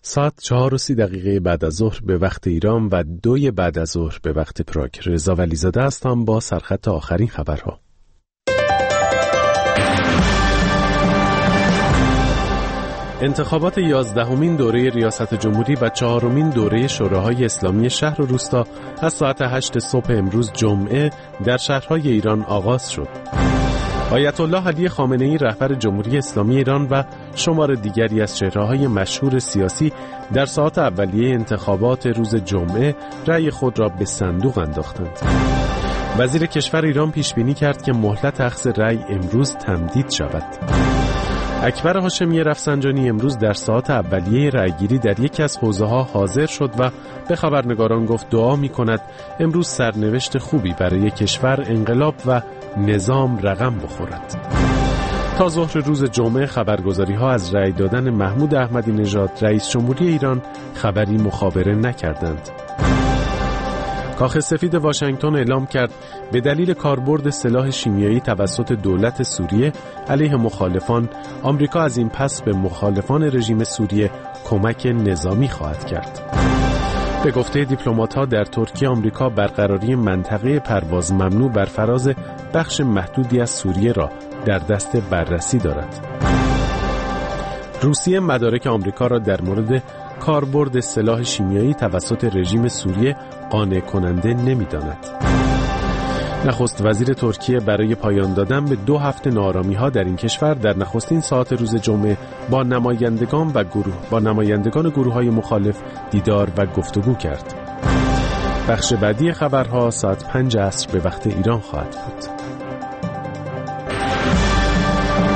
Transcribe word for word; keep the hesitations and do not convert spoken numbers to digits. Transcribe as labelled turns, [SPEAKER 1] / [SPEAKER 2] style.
[SPEAKER 1] ساعت چهار و سی دقیقه بعد از ظهر به وقت ایران و دوی بعد از ظهر به وقت پراگ. رضا ولیزاده هستم با سرخط آخرین خبرها. انتخابات یازدهمین دوره ریاست جمهوری و چهارمین دوره شوراهای اسلامی شهر و روستا از ساعت هشت صبح امروز جمعه در شهرهای ایران آغاز شد. آیت الله علی خامنه‌ای رهبر جمهوری اسلامی ایران و شمار دیگری از چهره‌های مشهور سیاسی در ساعات اولیه انتخابات روز جمعه رأی خود را به صندوق انداختند. وزیر کشور ایران پیش بینی کرد که مهلت اخذ رأی امروز تمدید شود. اکبر هاشمی رفسنجانی امروز در ساعات اولیه رأیگیری در یکی از حوزه‌ها حاضر شد و به خبرنگاران گفت دعا می‌کند امروز سرنوشت خوبی برای کشور، انقلاب و نظام رقم بخورد. تا ظهر روز جمعه خبرگزاری‌ها از رأی دادن محمود احمدی نژاد رئیس جمهوری ایران خبری مخابره نکردند. کاخ سفید واشنگتن اعلام کرد به دلیل کاربرد سلاح شیمیایی توسط دولت سوریه علیه مخالفان، آمریکا از این پس به مخالفان رژیم سوریه کمک نظامی خواهد کرد. به گفته دیپلمات‌ها در ترکیه، آمریکا برقراری منطقه پرواز ممنوع بر فراز بخش محدودی از سوریه را در دست بررسی دارد. روسیه مدارک آمریکا را در مورد کاربرد سلاح شیمیایی توسط رژیم سوریه قانع کننده نمی‌داند. نخست وزیر ترکیه برای پایان دادن به دو هفته ناآرامی‌ها در این کشور در نخستین ساعت روز جمعه با نمایندگان و گروه با نمایندگان گروه‌های مخالف دیدار و گفتگو کرد. بخش بعدی خبرها ساعت پنج عصر به وقت ایران خواهد بود.